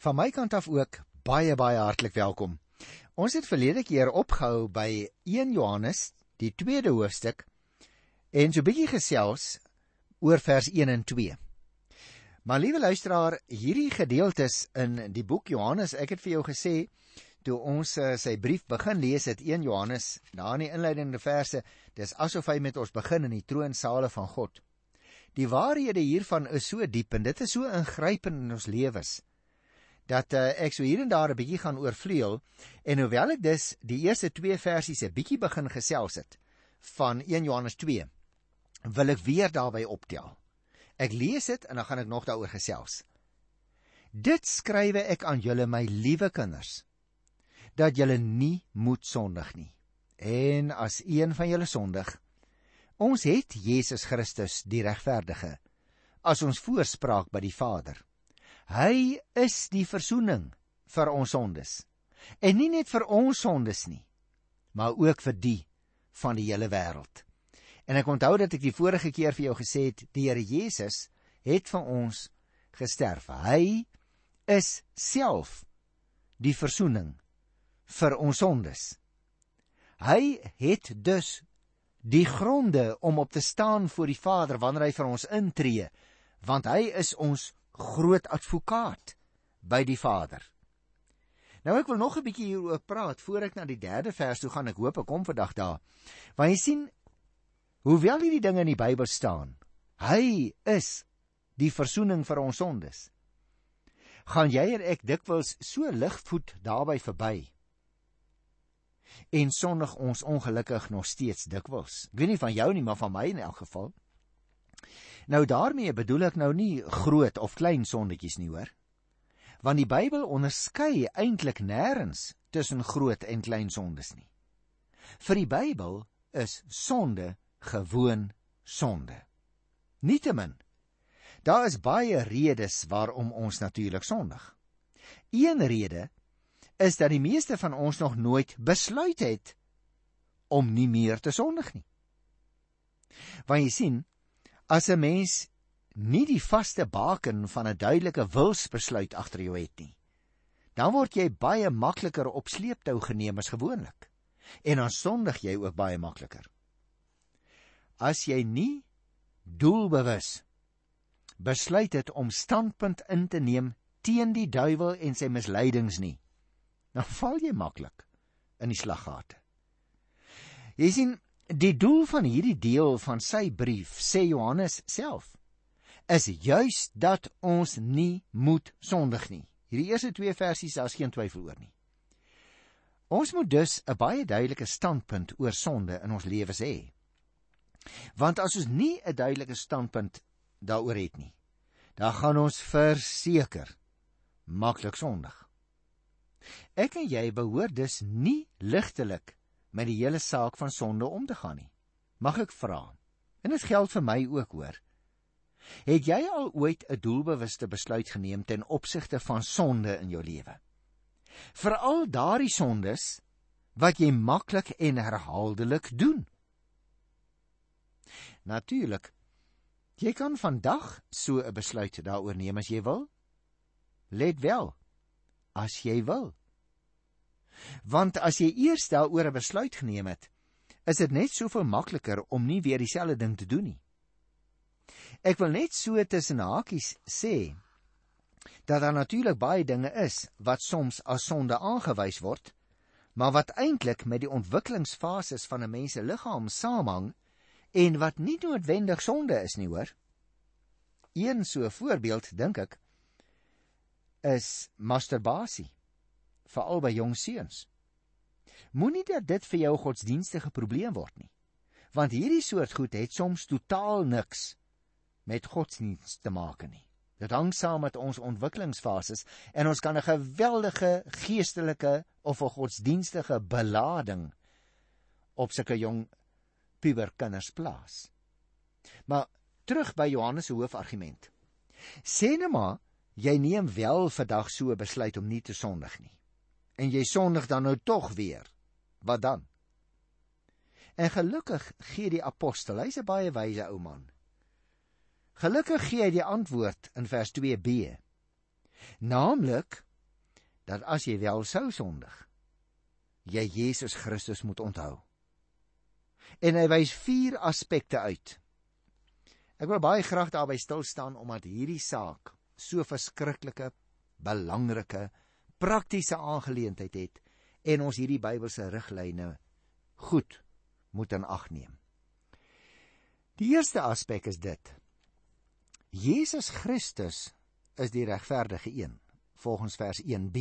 Van my kant af ook baie hartlik welkom. Ons het verlede keer opgehou by 1 Johannes, die 2de hoofstuk, en so bietjie gesels oor vers 1 en 2. Maar liewe luisteraar, hierdie gedeeltes in die boek Johannes, ek het vir jou gesê, toe ons sy brief begin lees het 1 Johannes, daar in die inleidende verse, dis asof hy met ons begin in die troonsale van God. Die waarhede hiervan is so diep en dit is so ingrypend in ons lewens, dat ek so hier en daar 'n bietjie gaan oorvleuel, en hoewel ek dus die eerste 2 versies 'n bietjie begin gesels het, van 1 Johannes 2, wil ek weer daarby optel. Ek lees dit en dan gaan ek nog daaroor gesels. Dit skrywe ek aan julle, my liewe kinders, dat julle nie moet sondig nie. En as een van julle sondig, ons het Jesus Christus, die regverdige, as ons voorspraak by die Vader. Hy is die versoening vir ons sondes, en nie net vir ons sondes nie, maar ook vir die van die hele wêreld. En ek onthou dat ek die vorige keer vir jou gesê het, die Here Jesus het vir ons gesterf. Hy is self die versoening vir ons sondes. Hy het dus die gronde om op te staan voor die Vader wanneer hy vir ons intree, want hy is ons groot advokaat by die Vader. Nou ek wil nog 'n bietjie hieroor praat, voor ek na die 3de vers toe gaan. Ek hoop ek kom vandag daar. Want jy sien, hoewel hierdie dinge in die Bybel staan, hy is die versoening vir ons sondes, gaan jy en ek dikwels so ligvoet daarby verby, en sondig ons ongelukkig nog steeds dikwels. Ek weet nie van jou nie, maar van my in elk geval. Nou daarmee bedoel ek nou nie groot of klein sondetjies nie, hoor. Want die Bybel onderskei eintlik nêrens tussen groot en klein sondes nie. Vir die Bybel is sonde gewoon sonde. Nietemin, daar is baie redes waarom ons natuurlik sondig. Een rede is dat die meeste van ons nog nooit besluit het om nie meer te sondig nie. Want jy sien, as 'n mens nie die vaste baken van 'n duidelike wilsbesluit agter jou het nie, dan word jy baie makliker op sleeptou geneem as gewoonlik. En dan sondig jy ook baie makliker. As jy nie doelbewus besluit het om standpunt in te neem teen die duiwel en sy misleidings nie, dan val jy maklik in die slaggate. Jy sien, die doel van hierdie deel van sy brief, sê Johannes self, is juis dat ons nie moet sondig nie. Hierdie eerste 2 versies, daar is geen twyfel oor nie. Ons moet dus 'n baie duidelike standpunt oor sonde in ons lewens hê. Want as ons nie 'n duidelike standpunt daaroor het nie, dan gaan ons verseker maklik sondig. Ek en jy behoort dus nie ligtelik met die hele saak van sonde om te gaan nie. Mag ek vra, en dit geld vir my ook, hoor, het jy al ooit 'n doelbewuste besluit geneem ten opsigte van sonde in jou lewe? Veral daardie sondes wat jy maklik en herhaaldelik doen. Natuurlik, jy kan vandag so 'n besluit daaroor neem as jy wil. Let wel, as jy wil. Want as jy eers daaroor 'n besluit geneem het, is dit net soveel makliker om nie weer dieselfde ding te doen nie. Ek wil net so tussen hakies sê, dat daar natuurlik baie dinge is, wat soms as sonde aangewys word, maar wat eintlik met die ontwikkelingsfases van 'n mens se liggaam saamhang, en wat nie noodwendig sonde is nie, hoor. Een so voorbeeld, dink ek, is masturbasie, veral by jong seuns. Moenie dat dit vir jou godsdienstige probleem word nie, want hierdie soort goed het soms totaal niks met godsdienst te maak nie. Dit hang saam met ons ontwikkelingsfases, en ons kan 'n geweldige geestelike of 'n godsdienstige belading op sulke jong puberkinders plaas. Maar terug by Johannes se hoofargument. Sê nou maar, jy neem wel vandag so 'n besluit om nie te sondig nie, en jy sondig dan nou tog weer. Wat dan? En gelukkig gee die apostel, hy's 'n baie wyse ou man, gelukkig gee hy die antwoord in vers 2b. Naamlik, dat as jy wel sou sondig, jy Jesus Christus moet onthou. En hy wys 4 aspekte uit. Ek wil baie graag daarby stil staan, omdat hierdie saak so verskriklike, belangrike, praktiese aangeleentheid het, en ons hierdie Bybelse riglyne goed moet in ag neem. Die eerste aspek is dit: Jesus Christus is die regverdige een, volgens vers 1b.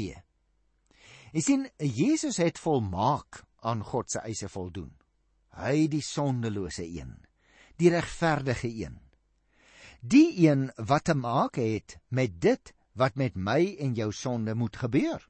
Jy sien, Jesus het volmaak aan God se eise voldoen. Hy die sondelose een, die regverdige een. Die een wat te maak het met dit wat met my en jou sonde moet gebeur.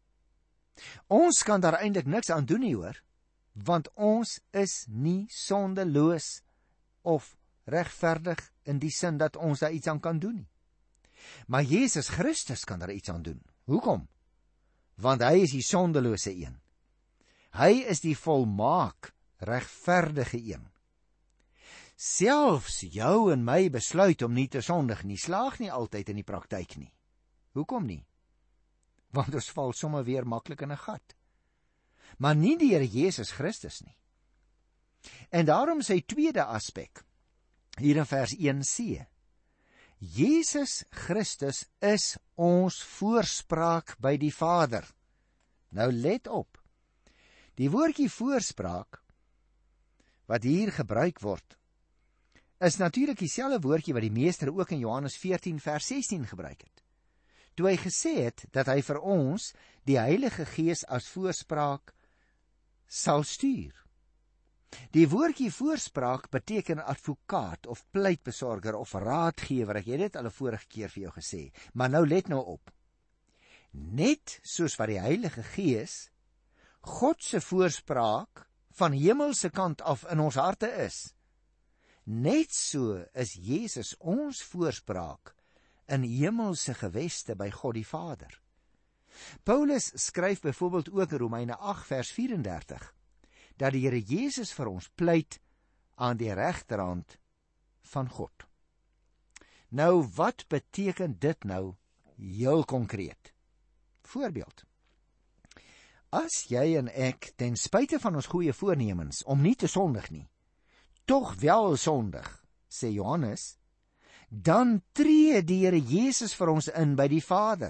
Ons kan daar eintlik niks aan doen nie, hoor, want ons is nie sondeloos of regverdig in die sin dat ons daar iets aan kan doen nie. Maar Jesus Christus kan daar iets aan doen. Hoekom? Want hy is die sondelose een. Hy is die volmaak regverdige een. Selfs jou en my besluit om nie te sondig nie, slaag nie altyd in die praktyk nie. Hoekom nie? Want ons val sommer weer maklik in 'n gat. Maar nie die Here Jesus Christus nie. En daarom sy tweede aspek, hier in vers 1c. Jesus Christus is ons voorspraak by die Vader. Nou let op. Die woordjie voorspraak wat hier gebruik word, is natuurlik dieselfde woordjie wat die meester ook in Johannes 14 vers 16 gebruik het, toe hy gesê het dat hy vir ons die Heilige Gees as voorspraak sal stuur. Die woordjie voorspraak beteken advokaat of pleitbesorger of raadgewer. Ek het dit al 'n vorige keer vir jou gesê, maar nou let nou op. Net soos wat die Heilige Gees God se voorspraak van hemelse kant af in ons harte is, net so is Jesus ons voorspraak in hemelse geweste by God die Vader. Paulus skryf byvoorbeeld ook in Romeine 8 vers 34 dat die Here Jesus vir ons pleit aan die regterhand van God. Nou, wat beteken dit nou heel konkreet? Voorbeeld. As jy en ek ten spyte van ons goeie voornemens om nie te sondig nie, tog wel sondig, sê Johannes, dan tree die Here Jesus vir ons in by die Vader.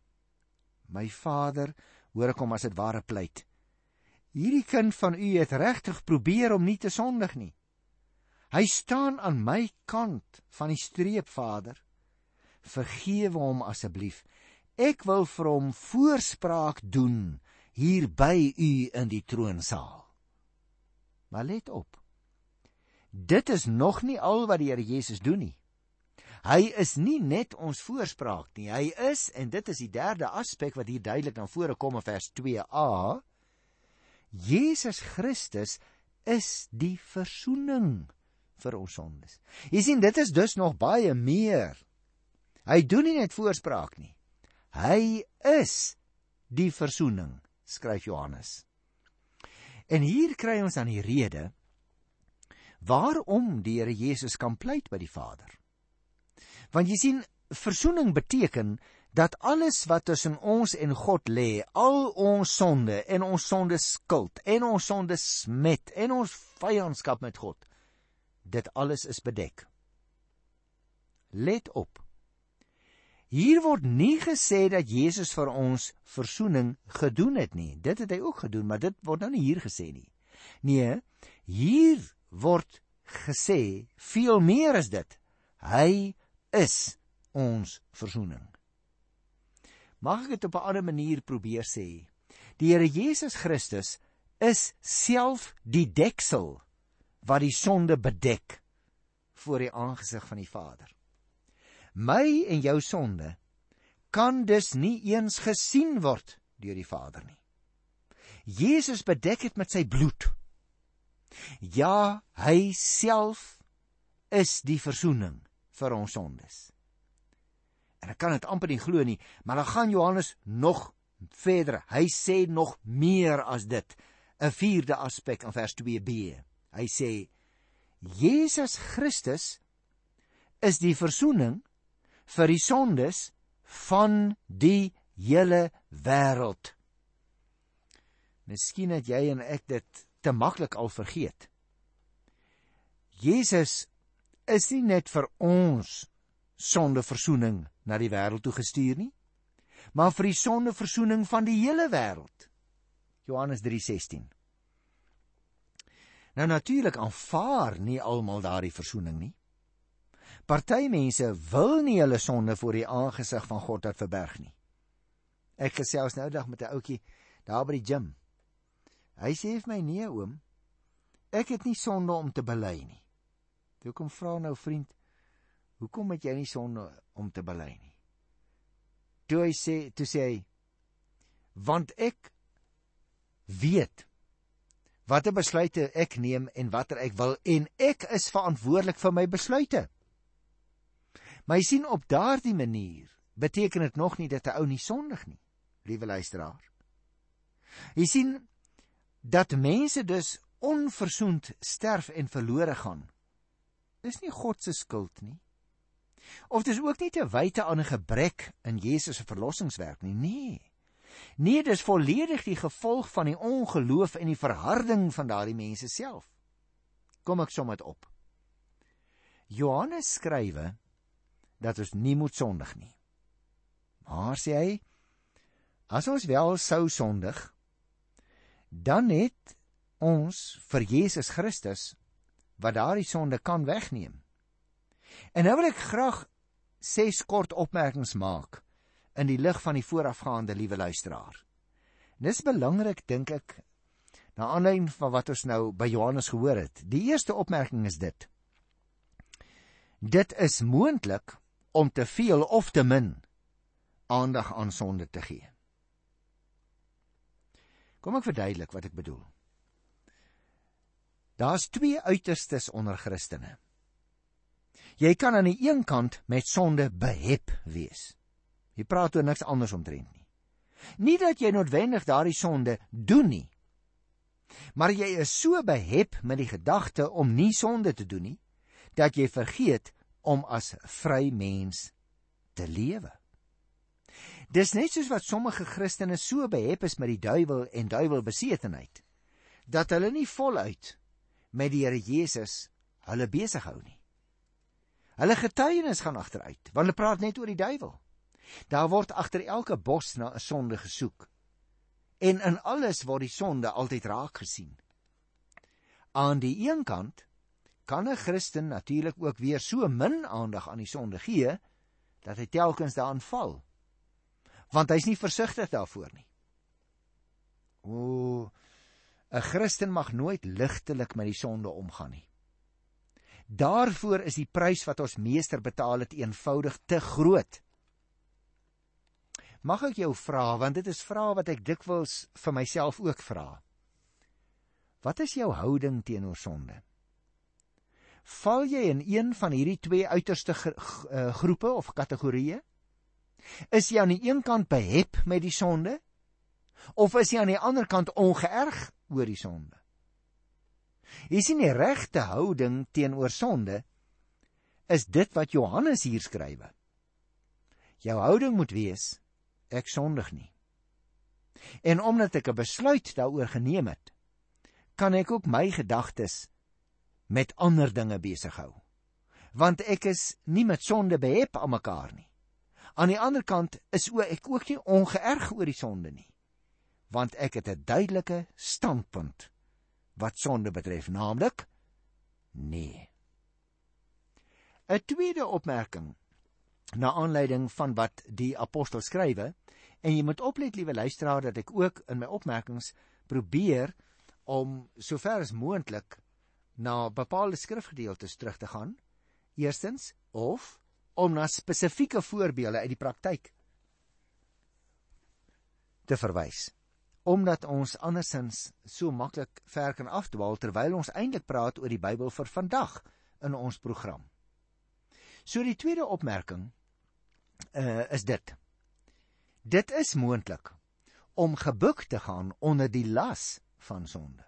My Vader, hoor ek hom as dit ware pleit. Hierdie kind van u het regtig probeer om nie te sondig nie. Hy staan aan my kant van die streep, Vader. Vergewe hom asseblief. Ek wil vir hom voorspraak doen hier by u in die troonsaal. Maar let op. Dit is nog nie al wat die Here Jesus doen nie. Hy is nie net ons voorspraak nie. Hy is, en dit is die derde aspek wat hier duidelik na vore kom in vers 2a, Jesus Christus is die versoening vir ons sondes. Jy sien, dit is dus nog baie meer. Hy doen nie net voorspraak nie. Hy is die versoening, skryf Johannes. En hier kry ons dan die rede waarom die Here Jesus kan pleit by die Vader. Want jy sien, versoening beteken dat alles wat tussen ons en God lê, al ons sonde en ons sonde skuld en ons sonde smet en ons vyandskap met God, dit alles is bedek. Let op. Hier word nie gesê dat Jesus vir ons versoening gedoen het nie. Dit het hy ook gedoen, maar dit word nou nie hier gesê nie. Nee, hier word gesê, veel meer is dit. Hy is ons versoening. Mag ek dit op 'n ander manier probeer sê? Die Here Jesus Christus is self die deksel wat die sonde bedek voor die aangesig van die Vader. My en jou sonde kan dus nie eens gesien word deur die Vader nie. Jesus bedek dit met sy bloed. Ja, hy self is die versoening vir ons sondes. En ek kan dit amper nie glo nie, maar dan gaan Johannes nog verder. Hy sê nog meer as dit. 'n vierde aspek in vers 2b. Hy sê, Jesus Christus is die versoening vir die sondes van die hele wêreld. Miskien het jy en ek dit te maklik al vergeet. Jesus is nie net vir ons sondeversoening na die wêreld toe gestuur nie, maar vir die sondeversoening van die hele wêreld. Johannes 3:16. Nou natuurlik aanvaar nie almal daardie versoening nie. Party mense wil nie hulle sonde voor die aangesig van God laat verberg nie. Ek gesels nou dag met 'n ouetjie daar by die gym. Hy sê vir my, nee oom, ek het nie sonde om te bely nie. Toe kom vra nou vriend, hoekom het jy nie sonde om te bely nie? Toe sê hy, want ek weet watter besluite ek neem en watter ek wil, en ek is verantwoordelik vir my besluite. Maar jy sien, op daardie manier beteken dit nog nie dat 'n ou nie sondig nie, liewe luisteraar. Jy sien, dat mense dus onversoend sterf en verlore gaan, dis nie God se skuld nie. Of dis ook nie te wyte aan 'n gebrek in Jesus se verlossingswerk nie. Nee, dis volledig die gevolg van die ongeloof en die verharding van daardie mense self. Kom ek som dit op. Johannes skrywe dat ons nie moet sondig nie. Maar sê hy, as ons wel sou sondig, dan het ons vir Jesus Christus wat daardie sonde kan wegneem. En nou wil ek graag 6 kort opmerkings maak in die lig van die voorafgaande, liewe luisteraar. Dis belangrik, dink ek, na aanleiding van wat ons nou by Johannes gehoor het. Die eerste opmerking is dit: dit is moontlik om te veel of te min aandag aan sonde te gee. Kom ek verduidelik wat ek bedoel. Daar's 2 uiterstes onder Christene. Jy kan aan die een kant met sonde behep wees. Jy praat oor niks anders omtrent nie. Nie dat jy noodwendig daardie sonde doen nie, maar jy is so behep met die gedagte om nie sonde te doen nie, dat jy vergeet om as vry mens te lewe. Dis net soos wat sommige Christene so behep is met die duiwel en duiwelbesetenheid, dat hulle nie voluit met die Here Jesus hulle besig hou nie. Hulle getuienis gaan agteruit, want hulle praat net oor die duiwel. Daar word agter elke bos na 'n sonde gesoek, en in alles word die sonde altyd raak gesien. Aan die een kant kan 'n Christen natuurlik ook weer so min aandag aan die sonde gee, dat hy telkens daaraan val, want hy's nie versigtig daarvoor nie. 'n Christen mag nooit ligtelik met die sonde omgaan nie. Daarvoor is die prys wat ons meester betaal het eenvoudig te groot. Mag ek jou vra, want dit is vrae wat ek dikwels vir myself ook vra. Wat is jou houding teenoor sonde? Val jy in een van hierdie 2 uiterste groepe of kategorieë? Is jy aan die een kant behep met die sonde, of is jy aan die ander kant ongeërg oor die sonde? Jy sien, die regte houding teenoor sonde is dit wat Johannes hier skrywe. Jou houding moet wees: ek sondig nie. En omdat ek 'n besluit daaroor geneem het, kan ek ook my gedagtes met ander dinge besig hou. Want ek is nie met sonde behep aan mekaar nie. Aan die ander kant is ek ook nie ongeërg oor die sonde nie, want ek het 'n duidelike standpunt wat sonde betref, naamlik nee. 'n tweede opmerking na aanleiding van wat die apostel skrywe, en jy moet oplet, liewe luisteraar, dat ek ook in my opmerkings probeer om sover as moontlik na bepaalde skrifgedeeltes terug te gaan, eerstens, of om na spesifieke voorbeelde uit die praktyk te verwys, omdat ons andersins so maklik ver kan afdwaal, terwyl ons eintlik praat oor die Bybel vir vandag in ons program. So die tweede opmerking is dit. Dit is moontlik om gebuk te gaan onder die las van sonde.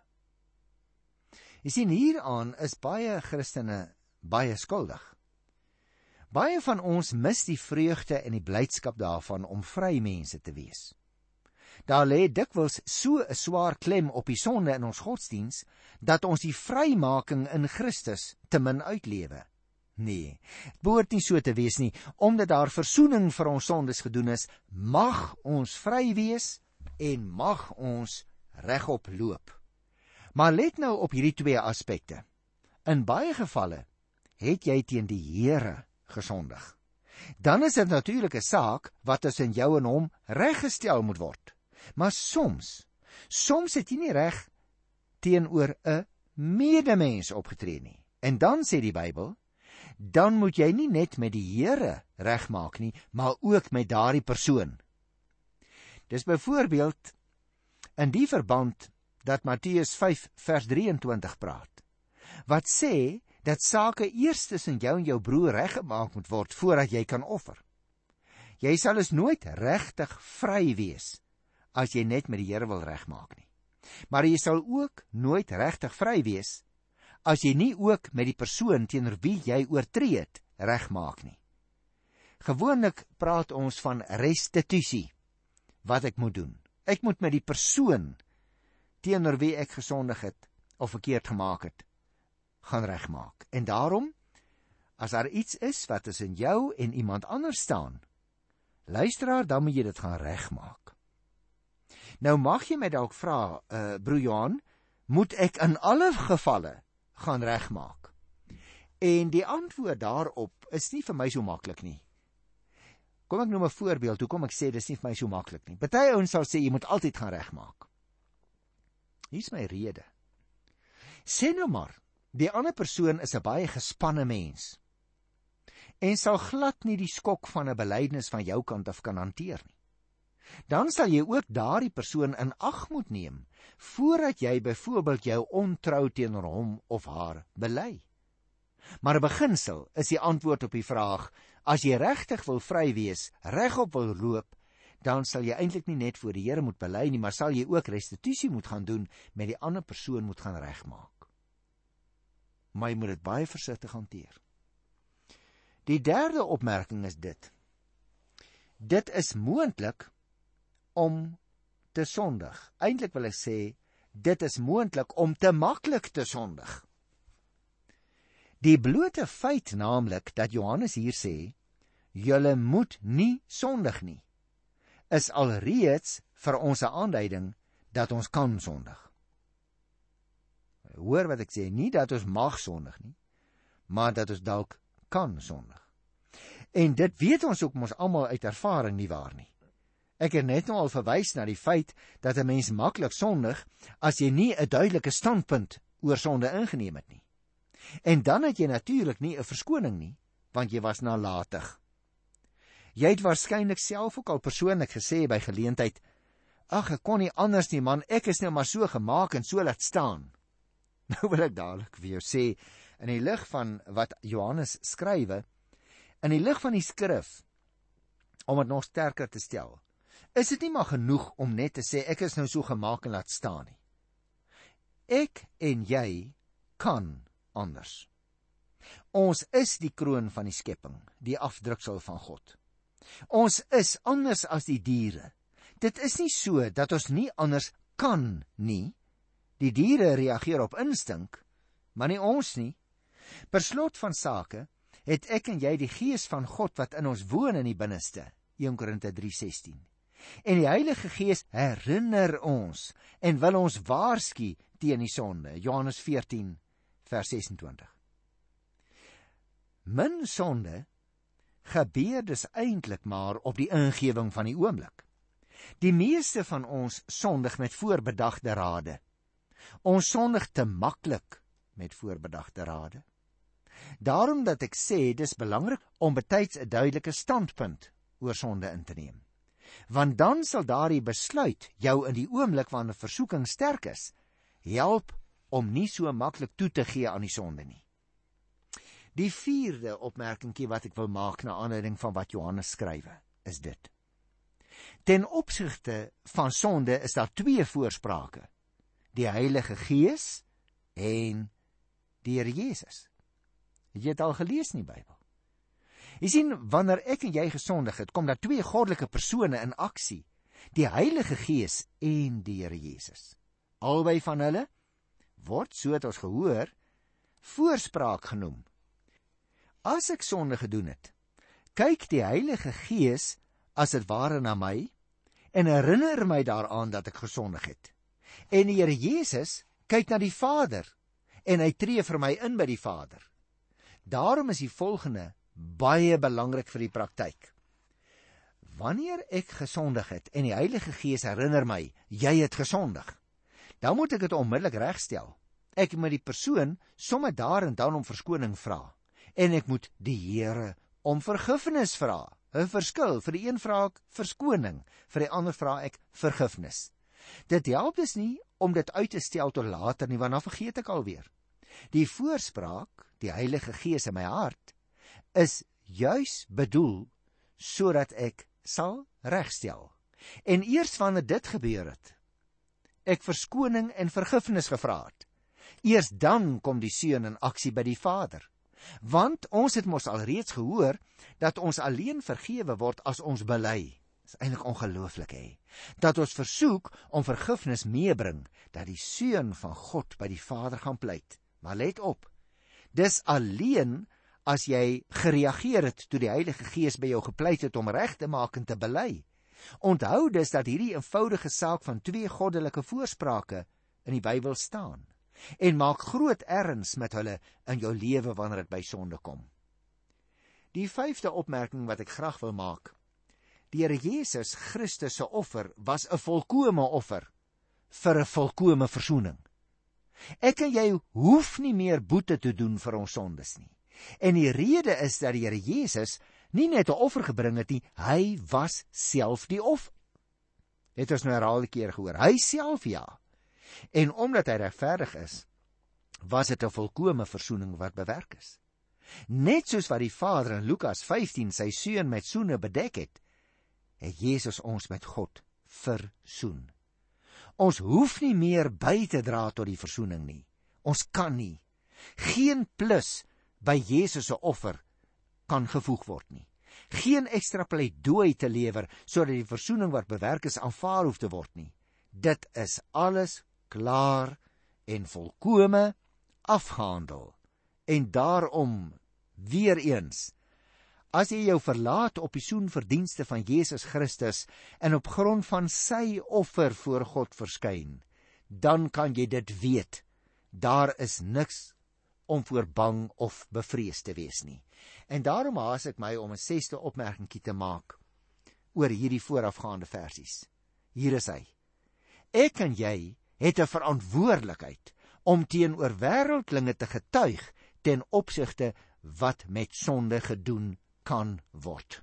Jy sien, hieraan is baie Christene baie skuldig. Baie van ons mis die vreugde en die blydskap daarvan om vry mense te wees. Daar lê dikwels so 'n swaar klem op die sonde in ons godsdiens, dat ons die vrymaking in Christus te min uitlewe. Nee, het behoort nie so te wees nie. Omdat daar versoening vir ons sondes gedoen is, mag ons vry wees en mag ons regop loop. Maar let nou op hierdie twee aspekte. In baie gevalle het jy teen die Here gesondig. Dan is dit natuurlik 'n saak wat tussen jou en hom reggestel moet word. Maar soms het jy nie reg teenoor 'n medemens opgetree nie. En dan sê die Bybel, dan moet jy nie net met die Here regmaak nie, maar ook met daardie persoon. Dis byvoorbeeld in die verband dat Matteus 5 vers 23 praat, wat sê dat sake eers tussen jou en jou broer reggemaak moet word voordat jy kan offer. Jy sal dus nooit regtig vry wees as jy net met die Here wil regmaak nie. Maar jy sal ook nooit regtig vry wees as jy nie ook met die persoon teenoor wie jy oortree het regmaak nie. Gewoonlik praat ons van restituisie. Wat ek moet doen? Ek moet met die persoon teenoor wie ek gesondig het of verkeerd gemaak het, gaan regmaak. En daarom, as daar iets is wat tussen jou en iemand anders staan, luisteraar, dan moet jy dit gaan regmaak. Nou mag jy my dalk vra, broer Johan, moet ek in alle gevalle gaan regmaak? En die antwoord daarop is nie vir my so maklik nie. Kom ek noem 'n voorbeeld, hoekom ek sê dis nie vir my so maklik nie. Party ouens sal sê jy moet altyd gaan regmaak. Hier is my rede. Sê nou maar, die ander persoon is 'n baie gespanne mens en sal glad nie die skok van 'n belydenis van jou kant af kan hanteer nie. Dan sal jy ook daardie persoon in ag moet neem voordat jy byvoorbeeld jou ontrou teenoor hom of haar bely. Maar 'n beginsel is die antwoord op die vraag: as jy regtig wil vry wees, regop wil loop, dan sal jy eintlik nie net voor die Here moet bely nie, maar sal jy ook restituisie moet gaan doen, met die ander persoon moet gaan regmaak. Maar jy moet dit baie versigtig hanteer. Die derde opmerking is dit. Dit is moontlik om te sondig. Eintlik wil ek sê, dit is moontlik om te maklik te sondig. Die blote feit naamlik dat Johannes hier sê, julle moet nie sondig nie, is alreeds vir ons 'n aanduiding dat ons kan sondig. Hoor wat ek sê, nie dat ons mag sondig nie, maar dat ons dalk kan sondig. En dit weet ons ook ons almal uit ervaring, nie waar nie. Ek het net nou al verwys na die feit dat 'n mens maklik sondig as jy nie 'n duidelike standpunt oor sonde ingeneem het nie. En dan het jy natuurlik nie 'n verskoning nie, want jy was nalatig. Jy het waarskynlik self ook al persoonlik gesê by geleentheid, ag, ek kon nie anders nie man, ek is nou maar so gemaak en so laat staan. Nou wil ek dadelik vir jou sê, in die lig van wat Johannes skrywe, in die lig van die skrif, om het nog sterker te stel, is dit nie maar genoeg om net te sê, ek is nou so gemaak en laat staan nie. Ek en jy kan anders. Ons is die kroon van die skepping, die afdruksel van God. Ons is anders as die diere. Dit is nie so dat ons nie anders kan nie. Die diere reageer op instink, maar nie ons nie. Per slot van sake het ek en jy die gees van God wat in ons woon in die binneste, 1 Korinte 3:16. En die Heilige Gees herinner ons en wil ons waarsku teen die sonde, Johannes 14 vers 26. Min sonde gebeur dus eintlik maar op die ingewing van die oomblik. Die meeste van ons sondig met voorbedagte rade. Ons sondig te maklik met voorbedagte rade. Daarom dat ek sê, dis belangrik om betyds 'n duidelike standpunt oor sonde in te neem. Want dan sal daardie besluit jou in die oomblik wanneer versoeking sterk is, help om nie so maklik toe te gee aan die sonde nie. Die vierde opmerkingkie wat ek wil maak na aanleiding van wat Johannes skrywe, is dit. Ten opsigte van sonde is daar twee voorsprake. Die Heilige Gees en die Here Jesus. Het jy dit al gelees in die Bybel? Jy sien, wanneer ek en jy gesondig het, kom daar twee goddelike persone in aksie, die Heilige Gees en die Here Jesus. Albei van hulle word, so het ons gehoor, voorspraak genoem. As ek sonde gedoen het, kyk die Heilige Gees as dit ware na my en herinner my daaraan dat ek gesondig het. En die Here Jesus kyk na die Vader en hy tree vir my in by die Vader. Daarom is die volgende baie belangrik vir die praktyk. Wanneer ek gesondig het en die Heilige Gees herinner my, jy het gesondig, dan moet ek dit onmiddellik regstel. Ek moet die persoon sommer daar en dan om verskoning vra. En ek moet die Here om vergifnis vra. 'n Verskil, vir die een vra ek verskoning, vir die ander vra ek vergifnis. Dit help dus nie om dit uit te stel tot later nie, want dan vergeet ek alweer. Die voorspraak, die Heilige Gees in my hart, is juis bedoel sodat ek sal regstel. En eers wanneer dit gebeur het, ek verskoning en vergifnis gevra het, eers dan kom die Seun in aksie by die Vader. Want ons het mos alreeds gehoor dat ons alleen vergewe word as ons bely. Dis eintlik ongelooflik, hè? Dat ons versoek om vergifnis meebring, dat die Seun van God by die Vader gaan pleit. Maar let op, dis alleen as jy gereageer het toe die Heilige Gees by jou gepleit het om reg te maak en te bely. Onthou dus dat hierdie eenvoudige saak van twee goddelike voorsprake in die Bybel staan. En maak groot erns met hulle in jou lewe wanneer dit by sonde kom. Die 5de opmerking wat ek graag wil maak. Die Here Jesus Christus se offer was 'n volkome offer vir 'n volkome versoening. Ek en jy hoef nie meer boete te doen vir ons sondes nie. En die rede is dat die Here Jesus nie net 'n offer gebring het nie, hy was self die offer. Het ons nou herhaalde keer gehoor, hy self ja. En omdat hy regverdig is, was dit 'n volkome versoening wat bewerk is. Net soos wat die Vader in Lukas 15 sy Seun met soene bedek het, het Jesus ons met God versoen. Ons hoef nie meer by te dra tot die versoening nie. Ons kan nie. Geen plus by Jesus se offer kan gevoeg word nie. Geen ekstra pleidooi te lewer sodat die versoening wat bewerk is aanvaar hoef te word nie. Dit is alles klaar en volkome afgehandel. En daarom, weer eens, as jy jou verlaat op die soenverdienste van Jesus Christus en op grond van sy offer voor God verskyn, dan kan jy dit weet, daar is niks om voor bang of bevrees te wees nie. En daarom haas ek my om 'n 6de opmerkingie te maak oor hierdie voorafgaande versies. Hier is hy. Ek en jy het 'n verantwoordelikheid om teenoor wêreldlinge te getuig ten opsigte wat met sonde gedoen kan word.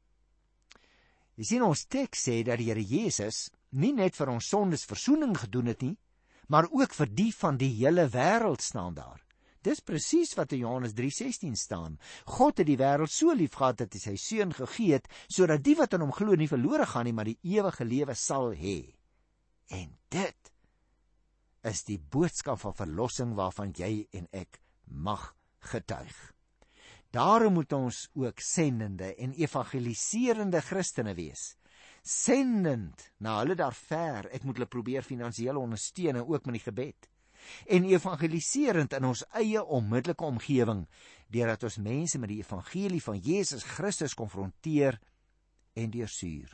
Jy sien, ons teks sê dat die Here Jesus nie net vir ons sondes versoening gedoen het nie, maar ook vir die van die hele wêreld staan daar. Dis presies wat in Johannes 3:16 staan. God het die wêreld so lief gehad dat hy sy Seun gegee het, sodat die wat in hom glo nie verlore gaan nie, maar die ewige lewe sal hê. En dit is die boodskap van verlossing waarvan jy en ek mag getuig. Daarom moet ons ook sendende en evangeliserende Christene wees. Sendend na hulle daar ver, ek moet hulle probeer finansiëel ondersteun en ook met die gebed. En evangeliserend in ons eie onmiddellike omgewing, deurdat ons mense met die evangelie van Jesus Christus konfronteer en deursuur.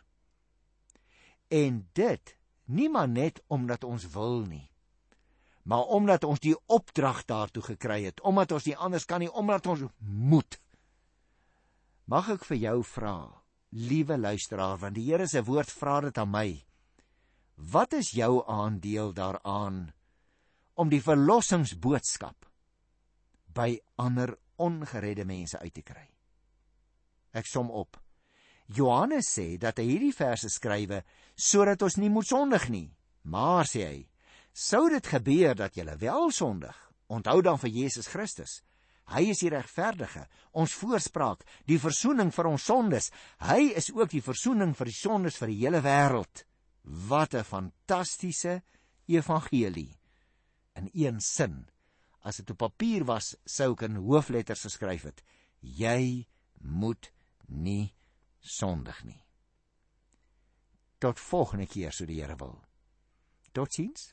En dit nie maar net omdat ons wil nie, maar omdat ons die opdrag daartoe gekry het, omdat ons nie anders kan nie, omdat ons moet. Mag ek vir jou vra, liewe luisteraar, want die Here se woord vra dit aan my, wat is jou aandeel daaraan om die verlossingsboodskap by ander ongeredde mense uit te kry? Ek som op. Johannes sê dat hy hierdie verse skrywe sodat ons nie moet sondig nie. Maar, sê hy, sou dit gebeur dat julle wel sondig, onthou dan vir Jesus Christus. Hy is die regverdige, ons voorspraak, die versoening vir ons sondes. Hy is ook die versoening vir die sondes vir die hele wêreld. Wat 'n fantastiese evangelie. In een sin, as dit op papier was, sou ek in hoofletters geskryf het, jy moet nie sondig nie. Tot volgende keer, so die Here wil. Totsiens.